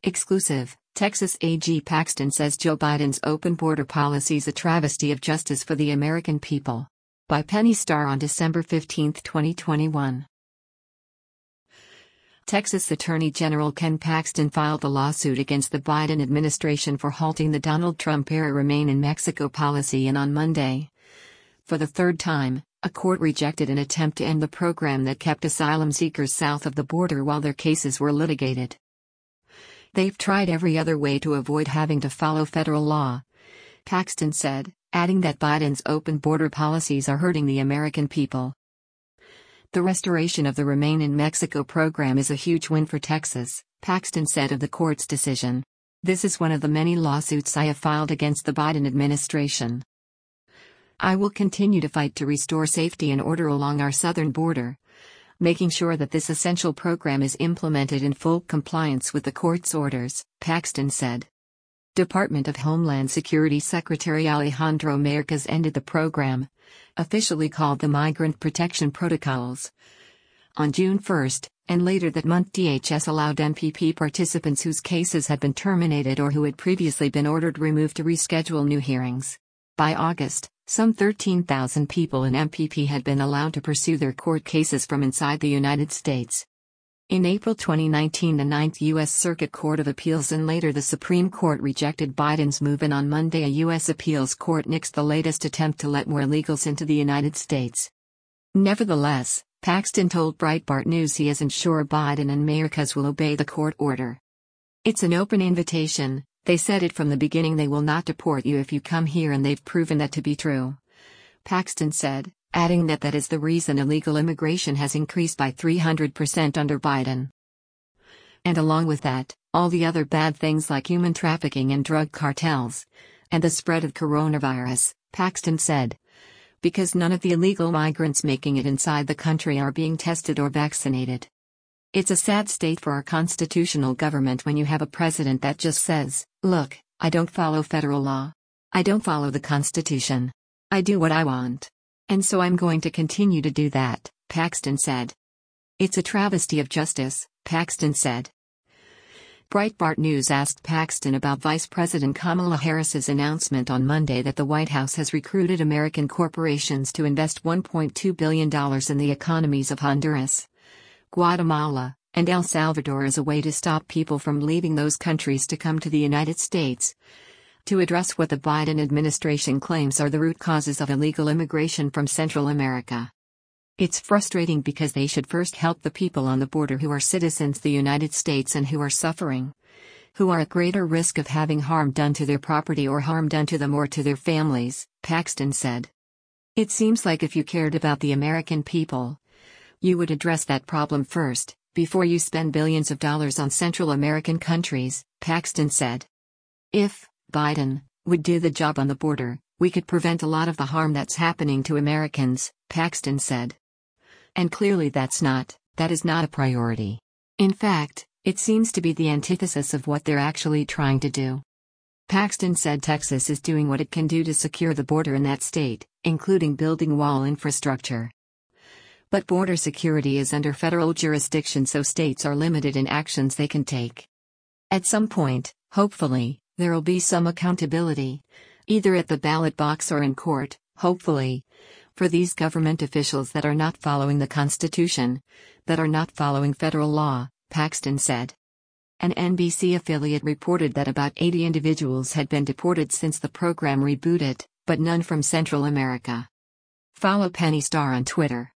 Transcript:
Exclusive, Texas AG Paxton says Joe Biden's open border policy is a travesty of justice for the American people. By Penny Starr on December 15, 2021. Texas Attorney General Ken Paxton filed a lawsuit against the Biden administration for halting the Donald Trump-era Remain in Mexico policy, and on Monday, for the third time, a court rejected an attempt to end the program that kept asylum seekers south of the border while their cases were litigated. "They've tried every other way to avoid having to follow federal law," Paxton said, adding that Biden's open border policies are hurting the American people. "The restoration of the Remain in Mexico program is a huge win for Texas," Paxton said of the court's decision. "This is one of the many lawsuits I have filed against the Biden administration. I will continue to fight to restore safety and order along our southern border, making sure that this essential program is implemented in full compliance with the court's orders," Paxton said. Department of Homeland Security Secretary Alejandro Mayorkas ended the program, officially called the Migrant Protection Protocols, on June 1, and later that month DHS allowed MPP participants whose cases had been terminated or who had previously been ordered removed to reschedule new hearings. By August, some 13,000 people in MPP had been allowed to pursue their court cases from inside the United States. In April 2019, the Ninth U.S. Circuit Court of Appeals and later the Supreme Court rejected Biden's move, and on Monday a U.S. appeals court nixed the latest attempt to let more illegals into the United States. Nevertheless, Paxton told Breitbart News he isn't sure Biden and Mayorkas will obey the court order. "It's an open invitation. They said it from the beginning, they will not deport you if you come here, and they've proven that to be true," Paxton said, adding that that is the reason illegal immigration has increased by 300% under Biden. "And along with that, all the other bad things like human trafficking and drug cartels, and the spread of coronavirus," Paxton said, "because none of the illegal migrants making it inside the country are being tested or vaccinated. It's a sad state for our constitutional government when you have a president that just says, 'Look, I don't follow federal law. I don't follow the Constitution. I do what I want. And so I'm going to continue to do that,'" Paxton said. "It's a travesty of justice," Paxton said. Breitbart News asked Paxton about Vice President Kamala Harris's announcement on Monday that the White House has recruited American corporations to invest $1.2 billion in the economies of Honduras, Guatemala, and El Salvador as a way to stop people from leaving those countries to come to the United States, to address what the Biden administration claims are the root causes of illegal immigration from Central America. "It's frustrating because they should first help the people on the border who are citizens of the United States and who are suffering, who are at greater risk of having harm done to their property or harm done to them or to their families," Paxton said. "It seems like if you cared about the American people, you would address that problem first, before you spend billions of dollars on Central American countries," Paxton said. "If Biden would do the job on the border, we could prevent a lot of the harm that's happening to Americans," Paxton said. "And clearly that is not a priority. In fact, it seems to be the antithesis of what they're actually trying to do." Paxton said Texas is doing what it can do to secure the border in that state, including building wall infrastructure. But border security is under federal jurisdiction, so states are limited in actions they can take. "At some point, hopefully, there will be some accountability, either at the ballot box or in court, hopefully, for these government officials that are not following the Constitution, that are not following federal law," Paxton said. An NBC affiliate reported that about 80 individuals had been deported since the program rebooted, but none from Central America. Follow Penny Starr on Twitter.